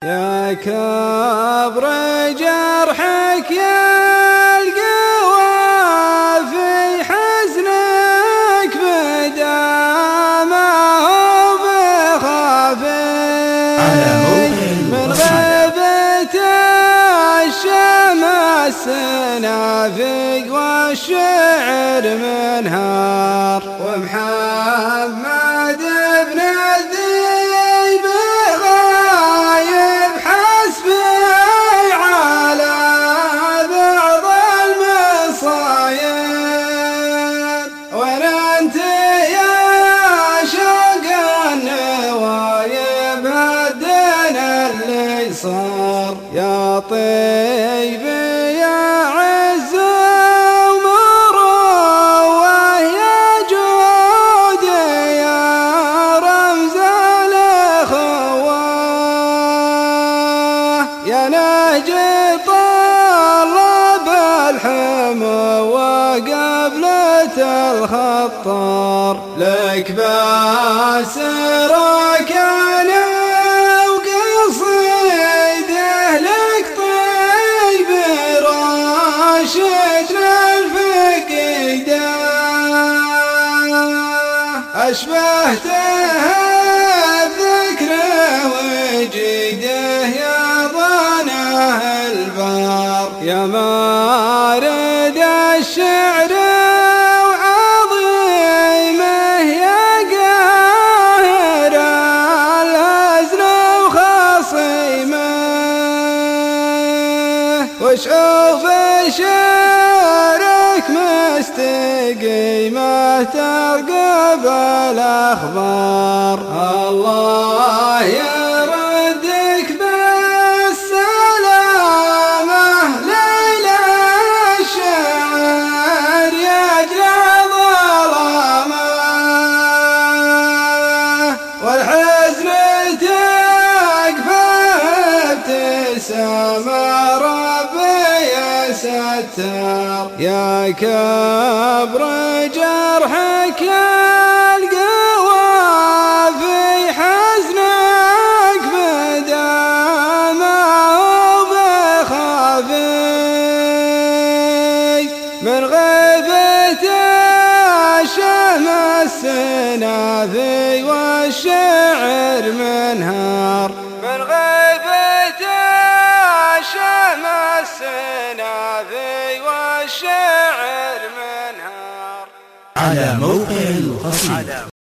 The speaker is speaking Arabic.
يا كبر جرحك يا القوى في حزنك بدا ما هو بخافي من غيبة الشمس نافق والشعر منهار ومحمد بن الذئب غايب حسبي على بعض المصايب وين انت يا شوق النوايب هدنا اللي صار يا طيب يا عز ومروه يا جود يا رمز الاخوه يا نهج طلب الحمى وقبلة الخطار لك باسرك انا وقصيده لك طيب راشدنا الفقيده أشبهته الذكر وجيده يا ضناه البار يا مارد الشعر وعظيمه يا قاهر الهزل وخصيمه وشوف شعرك مستقيمه ترقب الأخبار الله يردك بالسلامة ليلى الشعر يجلى ظلامه والحزن تقفه ابتسامة ربي يا ستار يا كبر جرحك يا القوى في حزنك بدا ما هو بخافي من غيبة الشمس نافي والشعر منهار من غيبة الشمس نافي والشعر منهار على موقع القصيدة.